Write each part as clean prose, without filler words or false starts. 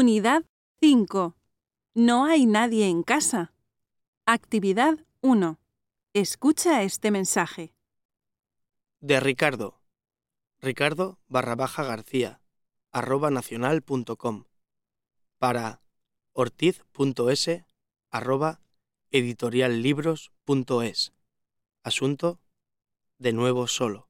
Unidad 5. No hay nadie en casa. Actividad 1. Escucha este mensaje. De Ricardo. Ricardo_García @nacional.com. Para ortiz.s @editoriallibros.es. Asunto: de nuevo solo.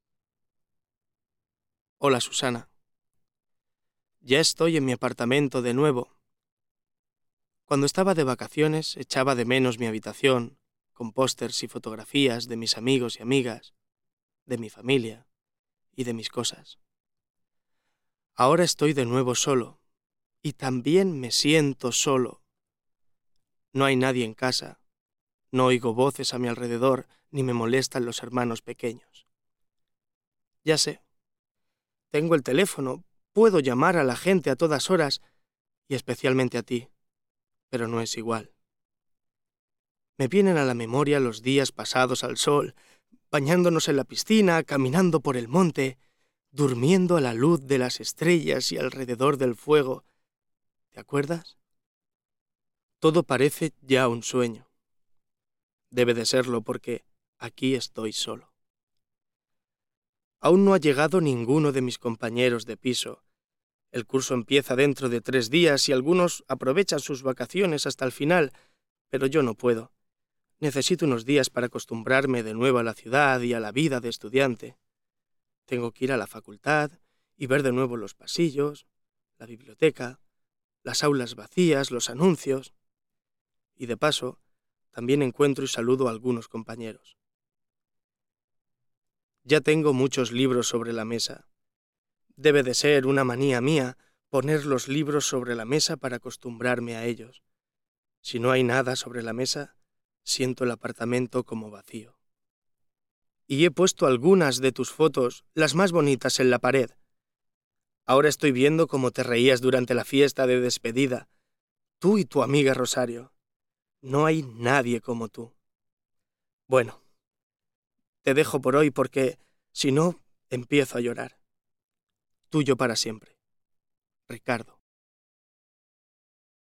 Hola, Susana. Ya estoy en mi apartamento de nuevo. Cuando estaba de vacaciones echaba de menos mi habitación, con pósters y fotografías de mis amigos y amigas, de mi familia y de mis cosas. Ahora estoy de nuevo solo, y también me siento solo. No hay nadie en casa, no oigo voces a mi alrededor, ni me molestan los hermanos pequeños. Ya sé, tengo el teléfono, puedo llamar a la gente a todas horas, y especialmente a ti, pero no es igual. Me vienen a la memoria los días pasados al sol, bañándonos en la piscina, caminando por el monte, durmiendo a la luz de las estrellas y alrededor del fuego. ¿Te acuerdas? Todo parece ya un sueño. Debe de serlo porque aquí estoy solo. Aún no ha llegado ninguno de mis compañeros de piso. El curso empieza dentro de 3 días y algunos aprovechan sus vacaciones hasta el final, pero yo no puedo. Necesito unos días para acostumbrarme de nuevo a la ciudad y a la vida de estudiante. Tengo que ir a la facultad y ver de nuevo los pasillos, la biblioteca, las aulas vacías, los anuncios. Y de paso, también encuentro y saludo a algunos compañeros. Ya tengo muchos libros sobre la mesa. Debe de ser una manía mía poner los libros sobre la mesa para acostumbrarme a ellos. Si no hay nada sobre la mesa, siento el apartamento como vacío. Y he puesto algunas de tus fotos, las más bonitas, en la pared. Ahora estoy viendo cómo te reías durante la fiesta de despedida, tú y tu amiga Rosario. No hay nadie como tú. Bueno, te dejo por hoy porque, si no, empiezo a llorar. Tuyo para siempre. Ricardo.